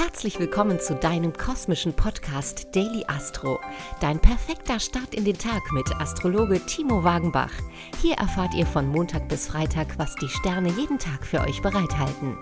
Herzlich willkommen zu deinem kosmischen Podcast Daily Astro. Dein perfekter Start in den Tag mit Astrologe Timo Wagenbach. Hier erfahrt ihr von Montag bis Freitag, was die Sterne jeden Tag für euch bereithalten.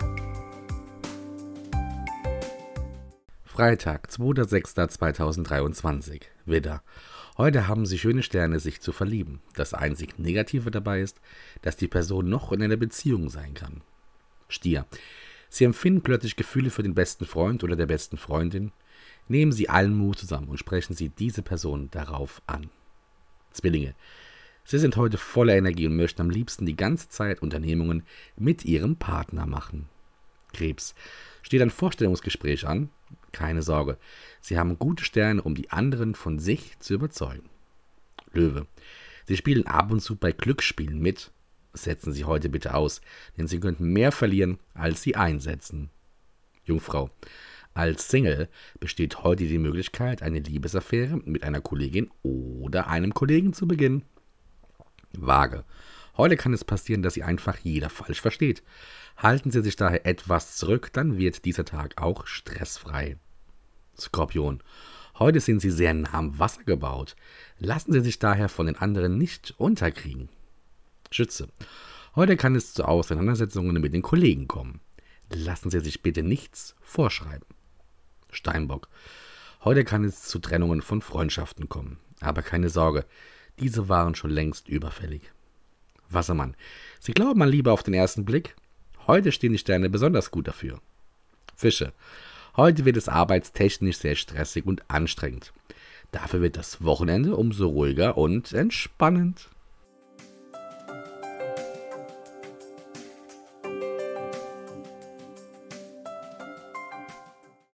Freitag, 2.6.2023. Widder. Heute haben Sie schöne Sterne, sich zu verlieben. Das einzig Negative dabei ist, dass die Person noch in einer Beziehung sein kann. Stier. Sie empfinden plötzlich Gefühle für den besten Freund oder der besten Freundin. Nehmen Sie allen Mut zusammen und sprechen Sie diese Person darauf an. Zwillinge. Sie sind heute voller Energie und möchten am liebsten die ganze Zeit Unternehmungen mit Ihrem Partner machen. Krebs. Steht ein Vorstellungsgespräch an? Keine Sorge, Sie haben gute Sterne, um die anderen von sich zu überzeugen. Löwe. Sie spielen ab und zu bei Glücksspielen mit. Setzen Sie heute bitte aus, denn Sie könnten mehr verlieren, als Sie einsetzen. Jungfrau. Als Single besteht heute die Möglichkeit, eine Liebesaffäre mit einer Kollegin oder einem Kollegen zu beginnen. Waage. Heute kann es passieren, dass Sie einfach jeder falsch versteht. Halten Sie sich daher etwas zurück, dann wird dieser Tag auch stressfrei. Skorpion. Heute sind Sie sehr nah am Wasser gebaut. Lassen Sie sich daher von den anderen nicht unterkriegen. Schütze. Heute kann es zu Auseinandersetzungen mit den Kollegen kommen. Lassen Sie sich bitte nichts vorschreiben. Steinbock. Heute kann es zu Trennungen von Freundschaften kommen. Aber keine Sorge, diese waren schon längst überfällig. Wassermann. Sie glauben an Liebe auf den ersten Blick? Heute stehen die Sterne besonders gut dafür. Fische. Heute wird es arbeitstechnisch sehr stressig und anstrengend. Dafür wird das Wochenende umso ruhiger und entspannend.